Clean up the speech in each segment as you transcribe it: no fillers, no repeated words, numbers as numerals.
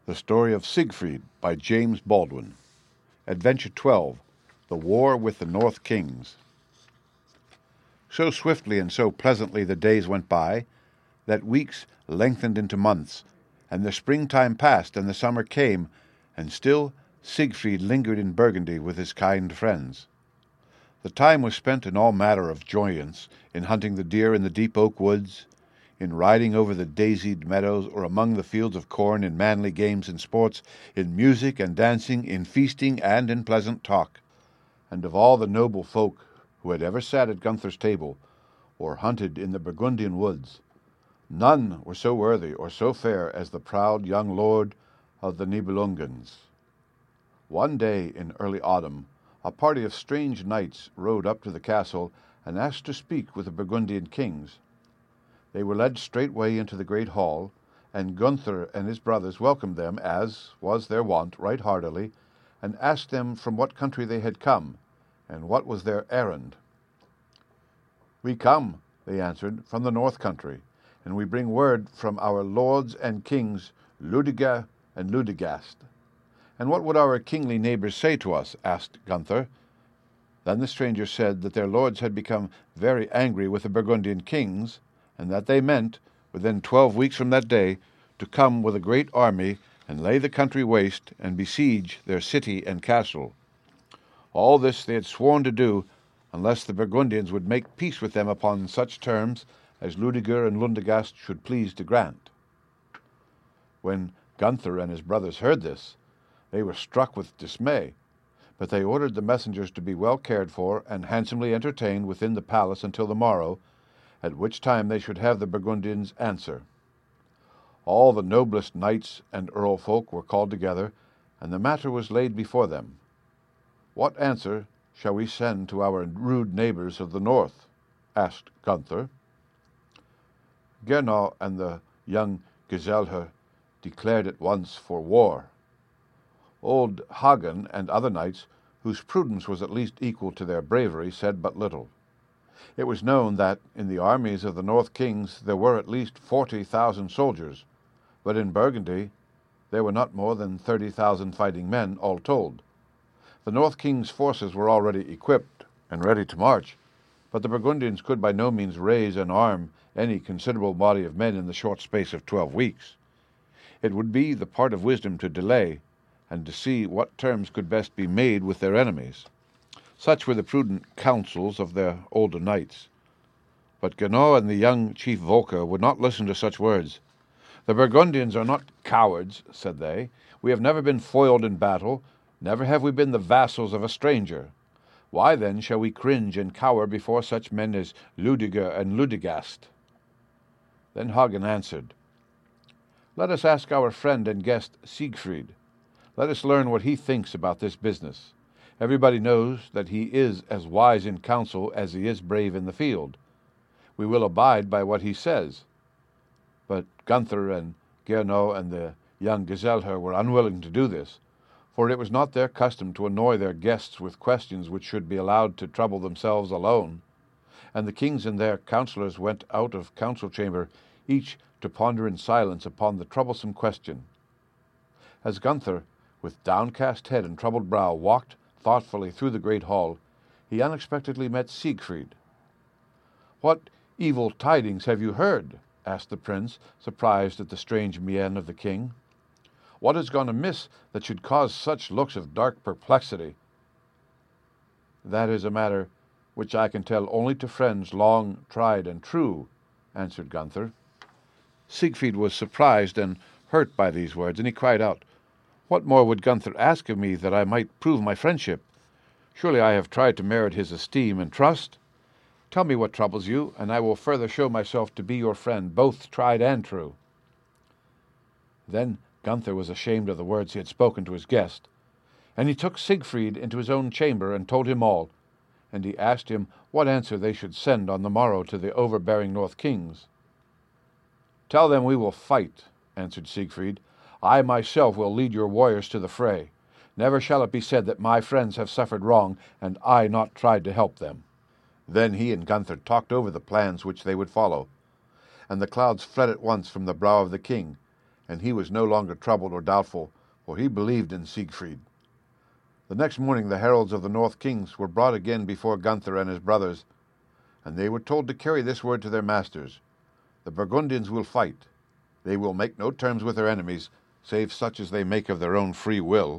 The Story of Siegfried by James Baldwin. Adventure 12. The War with the North Kings. So swiftly and so pleasantly the days went by, that weeks lengthened into months, and the springtime passed and the summer came, and still Siegfried lingered in Burgundy with his kind friends. The time was spent in all manner of joyance, in hunting the deer in the deep oak woods, in riding over the daisied meadows, or among the fields of corn, in manly games and sports, in music and dancing, in feasting and in pleasant talk. And of all the noble folk who had ever sat at Gunther's table, or hunted in the Burgundian woods, none were so worthy or so fair as the proud young lord of the Nibelungans. One day in early autumn, a party of strange knights rode up to the castle and asked to speak with the Burgundian kings. They were led straightway into the great hall, and Gunther and his brothers welcomed them, as was their wont, right heartily, and asked them from what country they had come, and what was their errand. "We come," they answered, "from the north country, and we bring word from our lords and kings Ludiger and Ludigast." "And what would our kingly neighbors say to us?" asked Gunther. Then the strangers said that their lords had become very angry with the Burgundian kings, and that they meant, within 12 weeks from that day, to come with a great army and lay the country waste and besiege their city and castle. All this they had sworn to do, unless the Burgundians would make peace with them upon such terms as Ludiger and Lundigast should please to grant. When Gunther and his brothers heard this, they were struck with dismay, but they ordered the messengers to be well cared for and handsomely entertained within the palace until the morrow, at which time they should have the Burgundians' answer. All the noblest knights and earl folk were called together, and the matter was laid before them. "What answer shall we send to our rude neighbors of the north?" asked Gunther. Gernot and the young Giselher declared at once for war. Old Hagen and other knights, whose prudence was at least equal to their bravery, said but little. It was known that in the armies of the North Kings there were at least 40,000 soldiers, but in Burgundy there were not more than 30,000 fighting men, all told. The North Kings' forces were already equipped and ready to march, but the Burgundians could by no means raise and arm any considerable body of men in the short space of 12 weeks. It would be the part of wisdom to delay, and to see what terms could best be made with their enemies. Such were the prudent counsels of their older knights. But Gernot and the young chief Volker would not listen to such words. "The Burgundians are not cowards," said they. "We have never been foiled in battle, never have we been the vassals of a stranger. Why then shall we cringe and cower before such men as Ludiger and Ludigast?" Then Hagen answered, "Let us ask our friend and guest Siegfried. Let us learn what he thinks about this business. Everybody knows that he is as wise in council as he is brave in the field. We will abide by what he says." But Gunther and Gernot and the young Giselher were unwilling to do this, for it was not their custom to annoy their guests with questions which should be allowed to trouble themselves alone. And the kings and their counsellors went out of council chamber, each to ponder in silence upon the troublesome question. As Gunther, with downcast head and troubled brow, walked thoughtfully through the great hall, he unexpectedly met Siegfried. "What evil tidings have you heard?" asked the prince, surprised at the strange mien of the king. "What has gone amiss that should cause such looks of dark perplexity?" "That is a matter which I can tell only to friends long tried and true," answered Gunther. Siegfried was surprised and hurt by these words, and he cried out, "What more would Gunther ask of me that I might prove my friendship? Surely I have tried to merit his esteem and trust. Tell me what troubles you, and I will further show myself to be your friend, both tried and true." Then Gunther was ashamed of the words he had spoken to his guest, and he took Siegfried into his own chamber and told him all, and he asked him what answer they should send on the morrow to the overbearing North Kings. "Tell them we will fight," answered Siegfried. "I myself will lead your warriors to the fray. Never shall it be said that my friends have suffered wrong, and I not tried to help them." Then he and Gunther talked over the plans which they would follow, and the clouds fled at once from the brow of the king, and he was no longer troubled or doubtful, for he believed in Siegfried. The next morning the heralds of the North Kings were brought again before Gunther and his brothers, and they were told to carry this word to their masters: "The Burgundians will fight. They will make no terms with their enemies, save such as they make of their own free will."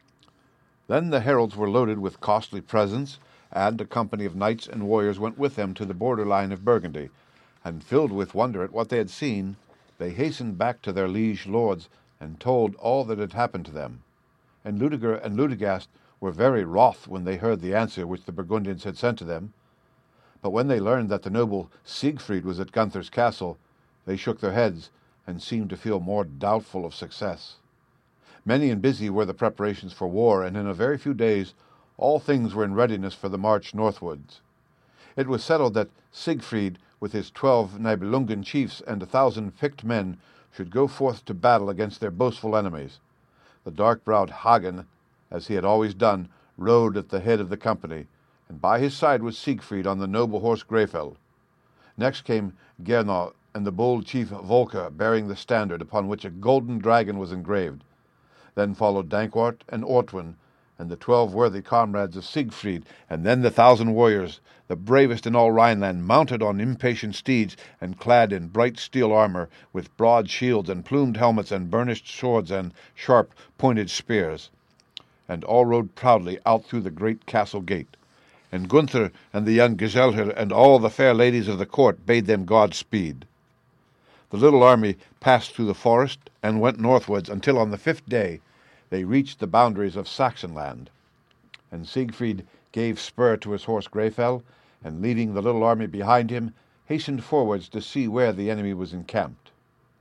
Then the heralds were loaded with costly presents, and a company of knights and warriors went with them to the border line of Burgundy, and filled with wonder at what they had seen, they hastened back to their liege lords and told all that had happened to them. And Ludeger and Ludegast were very wroth when they heard the answer which the Burgundians had sent to them. But when they learned that the noble Siegfried was at Gunther's castle, they shook their heads and seemed to feel more doubtful of success. Many and busy were the preparations for war, and in a very few days all things were in readiness for the march northwards. It was settled that Siegfried, with his 12 Nibelungen chiefs and 1,000 picked men, should go forth to battle against their boastful enemies. The dark-browed Hagen, as he had always done, rode at the head of the company, and by his side was Siegfried on the noble horse Greyfell. Next came Gernot and the bold chief Volker, bearing the standard upon which a golden dragon was engraved. Then followed Dankwart and Ortwin, and the 12 worthy comrades of Siegfried, and then the 1,000 warriors, the bravest in all Rhineland, mounted on impatient steeds, and clad in bright steel armor, with broad shields and plumed helmets and burnished swords and sharp-pointed spears. And all rode proudly out through the great castle gate. And Gunther and the young Giselher and all the fair ladies of the court bade them Godspeed. The little army passed through the forest and went northwards until on the 5th day they reached the boundaries of Saxonland. And Siegfried gave spur to his horse Greyfell, and leading the little army behind him, hastened forwards to see where the enemy was encamped.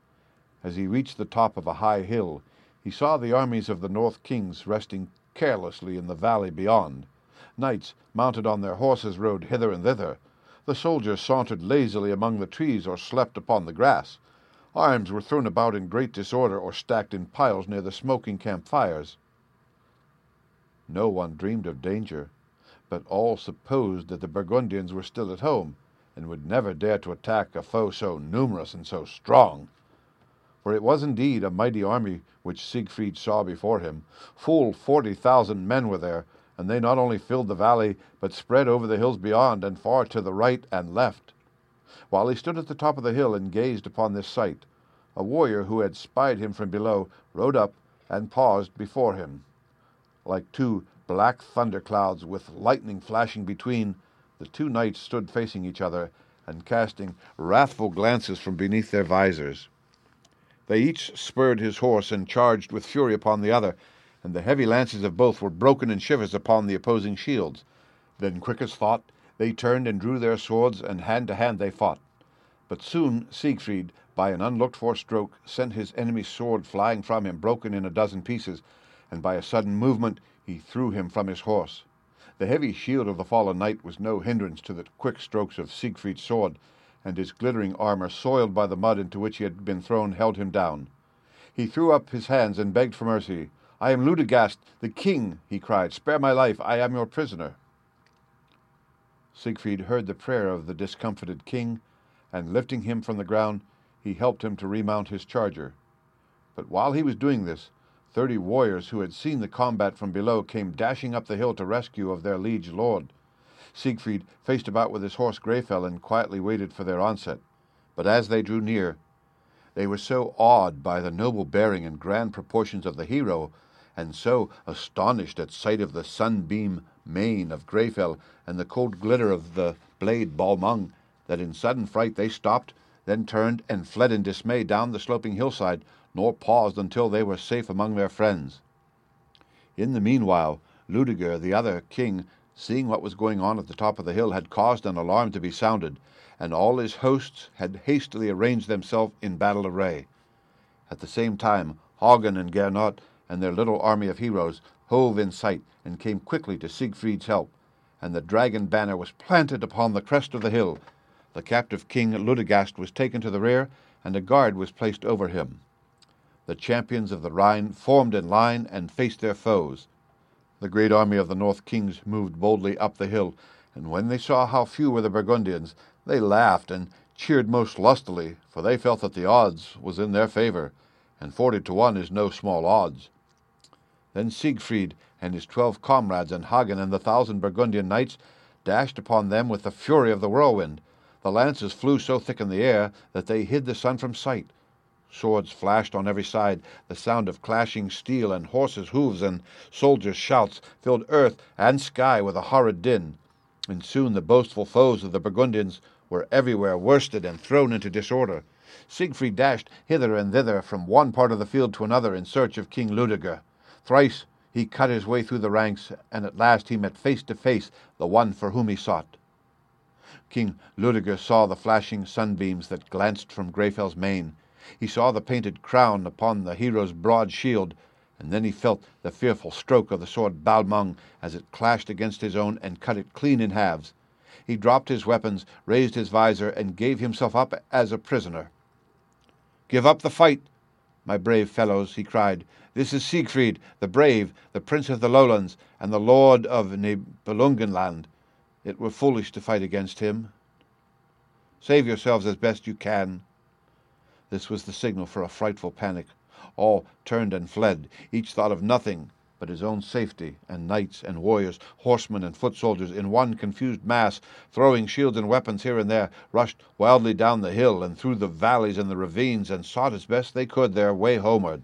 As he reached the top of a high hill, he saw the armies of the North Kings resting carelessly in the valley beyond. Knights mounted on their horses rode hither and thither. The soldiers sauntered lazily among the trees or slept upon the grass. Arms were thrown about in great disorder or stacked in piles near the smoking campfires. No one dreamed of danger, but all supposed that the Burgundians were still at home, and would never dare to attack a foe so numerous and so strong. For it was indeed a mighty army which Siegfried saw before him. Full 40,000 men were there, and they not only filled the valley, but spread over the hills beyond and far to the right and left. While he stood at the top of the hill and gazed upon this sight, a warrior who had spied him from below rode up and paused before him. Like two black thunderclouds with lightning flashing between, the two knights stood facing each other and casting wrathful glances from beneath their visors. They each spurred his horse and charged with fury upon the other, and the heavy lances of both were broken in shivers upon the opposing shields. Then, quick as thought, they turned and drew their swords, and hand to hand they fought. But soon Siegfried, by an unlooked-for stroke, sent his enemy's sword flying from him, broken in a dozen pieces, and by a sudden movement he threw him from his horse. The heavy shield of the fallen knight was no hindrance to the quick strokes of Siegfried's sword, and his glittering armor, soiled by the mud into which he had been thrown, held him down. He threw up his hands and begged for mercy. "I am Ludegast, the king," he cried. "Spare my life, I am your prisoner." Siegfried heard the prayer of the discomfited king, and lifting him from the ground, he helped him to remount his charger. But while he was doing this, 30 warriors who had seen the combat from below came dashing up the hill to rescue of their liege lord. Siegfried faced about with his horse Greyfell and quietly waited for their onset. But as they drew near, they were so awed by the noble bearing and grand proportions of the hero, and so astonished at sight of the sunbeam mane of Greyfell and the cold glitter of the blade Balmung, that in sudden fright they stopped, then turned and fled in dismay down the sloping hillside, nor paused until they were safe among their friends. In the meanwhile, Ludeger, the other king, seeing what was going on at the top of the hill, had caused an alarm to be sounded, and all his hosts had hastily arranged themselves in battle array. At the same time, Hagen and Gernot and their little army of heroes hove in sight and came quickly to Siegfried's help, and the dragon banner was planted upon the crest of the hill. The captive king Ludegast was taken to the rear, and a guard was placed over him. The champions of the Rhine formed in line and faced their foes. The great army of the North Kings moved boldly up the hill, and when they saw how few were the Burgundians, they laughed and cheered most lustily, for they felt that the odds was in their favor, and 40 to 1 is no small odds. Then Siegfried and his 12 comrades, and Hagen and the 1,000 Burgundian knights, dashed upon them with the fury of the whirlwind. The lances flew so thick in the air that they hid the sun from sight. Swords flashed on every side. The sound of clashing steel and horses' hoofs and soldiers' shouts filled earth and sky with a horrid din. And soon the boastful foes of the Burgundians were everywhere worsted and thrown into disorder. Siegfried dashed hither and thither from one part of the field to another in search of King Ludeger. Thrice he cut his way through the ranks, and at last he met face to face the one for whom he sought. King Ludeger saw the flashing sunbeams that glanced from Greyfell's mane. He saw the painted crown upon the hero's broad shield, and then he felt the fearful stroke of the sword Balmung as it clashed against his own and cut it clean in halves. He dropped his weapons, raised his visor, and gave himself up as a prisoner. "Give up the fight, my brave fellows," he cried. "This is Siegfried, the brave, the prince of the lowlands, and the lord of Nibelungenland. It were foolish to fight against him. Save yourselves as best you can." This was the signal for a frightful panic. All turned and fled. Each thought of nothing but his own safety, and knights and warriors, horsemen and foot soldiers, in one confused mass, throwing shields and weapons here and there, rushed wildly down the hill and through the valleys and the ravines, and sought as best they could their way homeward.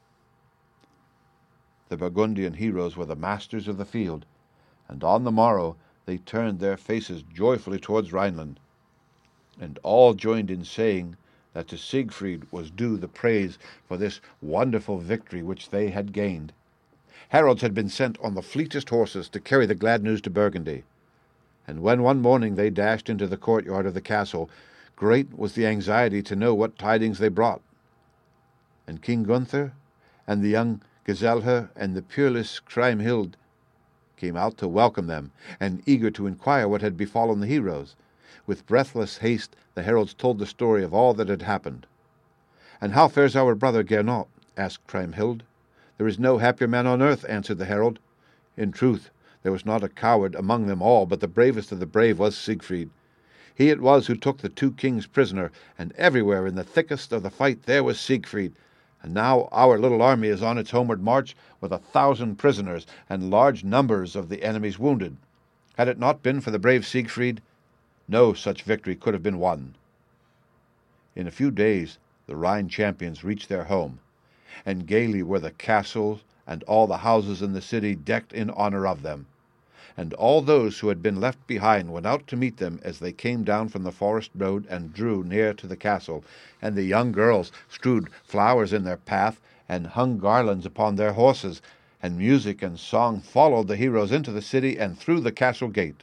The Burgundian heroes were the masters of the field, and on the morrow they turned their faces joyfully towards Rhineland. And all joined in saying that to Siegfried was due the praise for this wonderful victory which they had gained. Heralds had been sent on the fleetest horses to carry the glad news to Burgundy. And when one morning they dashed into the courtyard of the castle, great was the anxiety to know what tidings they brought. And King Gunther, and the young Giselher, and the peerless Kriemhild came out to welcome them, and eager to inquire what had befallen the heroes. With breathless haste the heralds told the story of all that had happened. "And how fares our brother Gernot?" asked Kriemhild. "There is no happier man on earth," answered the herald. In truth, there was not a coward among them all, but the bravest of the brave was Siegfried. He it was who took the 2 kings prisoner, and everywhere in the thickest of the fight there was Siegfried. And now our little army is on its homeward march with 1,000 prisoners and large numbers of the enemy's wounded. Had it not been for the brave Siegfried, no such victory could have been won. In a few days the Rhine champions reached their home, and gaily were the castles and all the houses in the city decked in honor of them. And all those who had been left behind went out to meet them as they came down from the forest road and drew near to the castle, and the young girls strewed flowers in their path and hung garlands upon their horses, and music and song followed the heroes into the city and through the castle gate.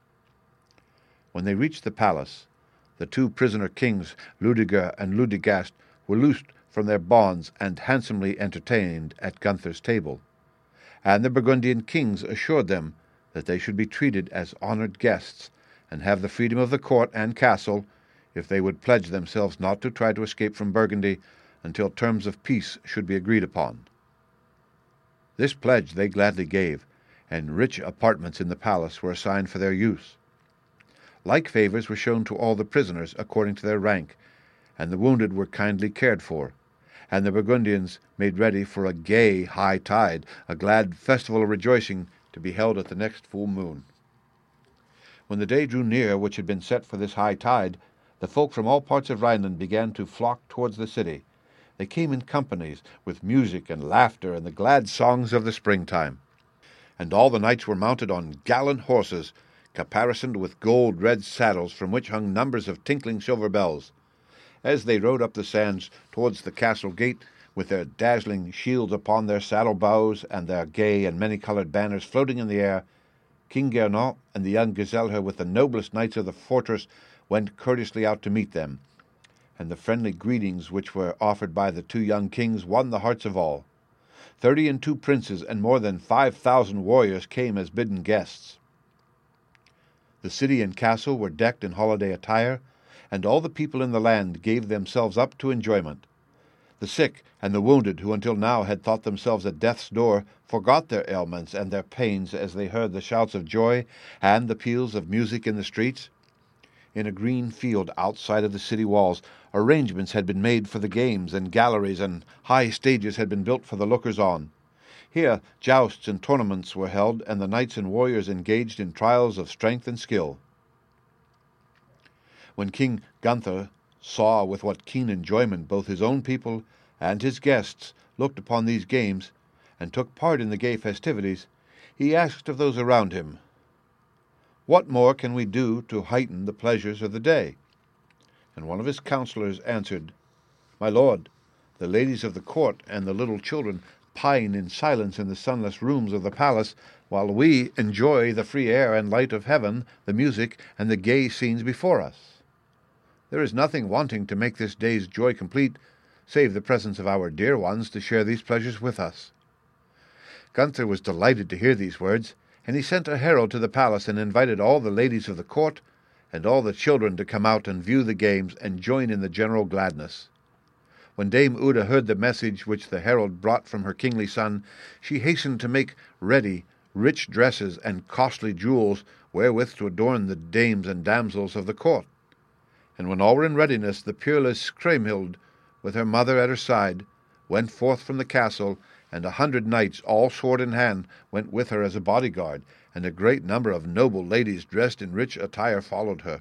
When they reached the palace, the 2 prisoner kings, Ludeger and Ludegast, were loosed from their bonds and handsomely entertained at Gunther's table. And the Burgundian kings assured them that they should be treated as honored guests, and have the freedom of the court and castle, if they would pledge themselves not to try to escape from Burgundy until terms of peace should be agreed upon. This pledge they gladly gave, and rich apartments in the palace were assigned for their use. Like favors were shown to all the prisoners according to their rank, and the wounded were kindly cared for, and the Burgundians made ready for a gay high tide, a glad festival of rejoicing to be held at the next full moon. When the day drew near which had been set for this high tide, the folk from all parts of Rhineland began to flock towards the city. They came in companies, with music and laughter and the glad songs of the springtime. And all the knights were mounted on gallant horses, caparisoned with gold-red saddles from which hung numbers of tinkling silver bells. As they rode up the sands towards the castle gate, with their dazzling shields upon their saddle-bows and their gay and many-coloured banners floating in the air, King Gernot and the young Giselher, with the noblest knights of the fortress, went courteously out to meet them, and the friendly greetings which were offered by the 2 young kings won the hearts of all. 32 princes and more than 5,000 warriors came as bidden guests. The city and castle were decked in holiday attire, and all the people in the land gave themselves up to enjoyment. The sick and the wounded, who until now had thought themselves at death's door, forgot their ailments and their pains as they heard the shouts of joy and the peals of music in the streets. In a green field outside of the city walls, Arrangements had been made for the games, and galleries and high stages had been built for the lookers-on. Here jousts and tournaments were held, and the knights and warriors engaged in trials of strength and skill. When King Gunther saw with what keen enjoyment both his own people and his guests looked upon these games, and took part in the gay festivities, he asked of those around him, "What more can we do to heighten the pleasures of the day?" And one of his counselors answered, "My lord, the ladies of the court and the little children pine in silence in the sunless rooms of the palace, while we enjoy the free air and light of heaven, the music, and the gay scenes before us. There is nothing wanting to make this day's joy complete, save the presence of our dear ones to share these pleasures with us." Gunther was delighted to hear these words, and he sent a herald to the palace and invited all the ladies of the court and all the children to come out and view the games and join in the general gladness. When Dame Uda heard the message which the herald brought from her kingly son, she hastened to make ready rich dresses and costly jewels wherewith to adorn the dames and damsels of the court. And when all were in readiness, the peerless Kriemhild, with her mother at her side, went forth from the castle, and 100 knights, all sword in hand, went with her as a bodyguard, and a great number of noble ladies dressed in rich attire followed her.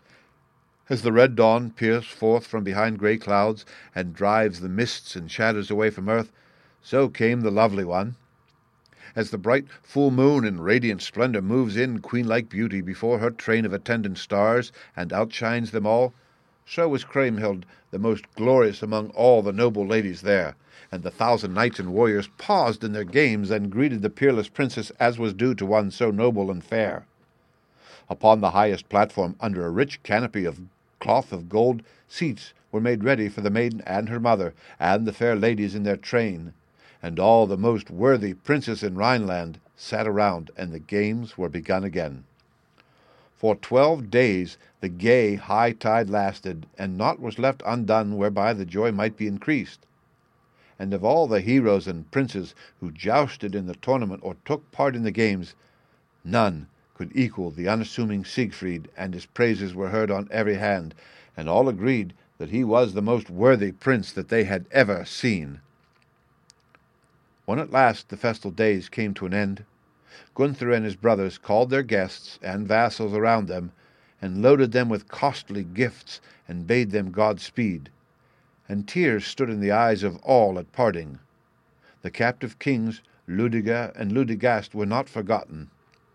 As the red dawn peers forth from behind grey clouds, and drives the mists and shadows away from earth, so came the lovely one. As the bright full moon in radiant splendour moves in queen-like beauty before her train of attendant stars, and outshines them all, so was Kriemhild the most glorious among all the noble ladies there, and the 1,000 knights and warriors paused in their games, and greeted the peerless princess as was due to one so noble and fair. Upon the highest platform, under a rich canopy of cloth of gold, seats were made ready for the maiden and her mother, and the fair ladies in their train, and all the most worthy princes in Rhineland sat around, and the games were begun again. For 12 days the gay high tide lasted, and naught was left undone whereby the joy might be increased. And of all the heroes and princes who jousted in the tournament or took part in the games, none could equal the unassuming Siegfried, and his praises were heard on every hand, and all agreed that he was the most worthy prince that they had ever seen. When at last the festal days came to an end, Gunther and his brothers called their guests and vassals around them, and loaded them with costly gifts, and bade them Godspeed. And tears stood in the eyes of all at parting. The captive kings, Ludiger and Ludigast, were not forgotten.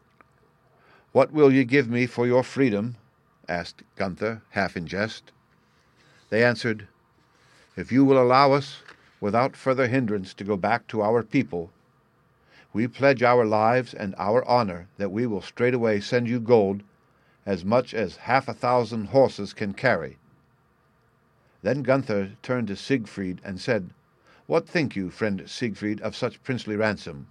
"What will ye give me for your freedom?" asked Gunther, half in jest. They answered, "If you will allow us, without further hindrance, to go back to our people, we pledge our lives and our honor that we will straightway send you gold, as much as 1,000 horses can carry." Then Gunther turned to Siegfried and said, "What think you, friend Siegfried, of such princely ransom?"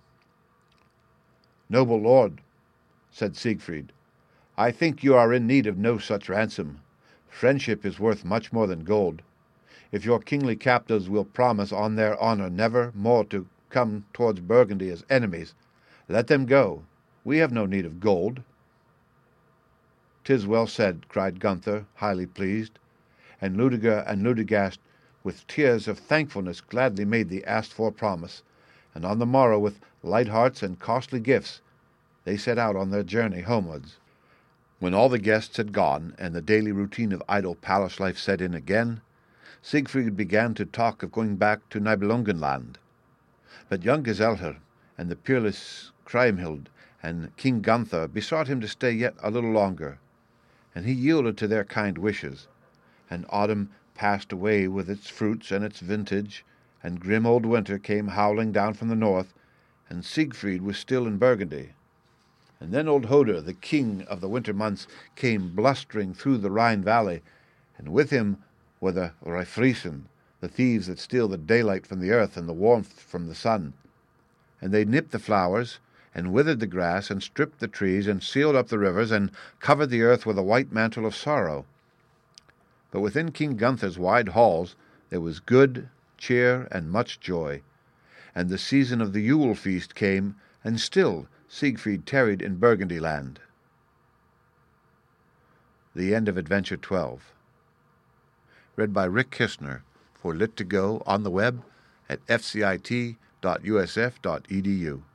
"Noble lord," said Siegfried, "I think you are in need of no such ransom. Friendship is worth much more than gold. If your kingly captives will promise on their honor never more to come towards Burgundy as enemies, let them go. We have no need of gold." "'Tis well said," cried Gunther, highly pleased, and Ludiger and Ludigast, with tears of thankfulness, gladly made the asked-for promise, and on the morrow, with light hearts and costly gifts, they set out on their journey homewards. When all the guests had gone, and the daily routine of idle palace life set in again, Siegfried began to talk of going back to Nibelungenland. But young Giselher and the peerless Kriemhild and King Gunther besought him to stay yet a little longer, and he yielded to their kind wishes, and autumn passed away with its fruits and its vintage, and grim old winter came howling down from the north, and Siegfried was still in Burgundy. And then old Hoder, the king of the winter months, came blustering through the Rhine valley, and with him were the Rhefrisen, the thieves that steal the daylight from the earth and the warmth from the sun. And they nipped the flowers, and withered the grass, and stripped the trees, and sealed up the rivers, and covered the earth with a white mantle of sorrow. But within King Gunther's wide halls there was good cheer and much joy, and the season of the Yule feast came, and still Siegfried tarried in Burgundy land. The end of Adventure 12. read by Rick Kistner for Lit2Go on the web at fcit.usf.edu.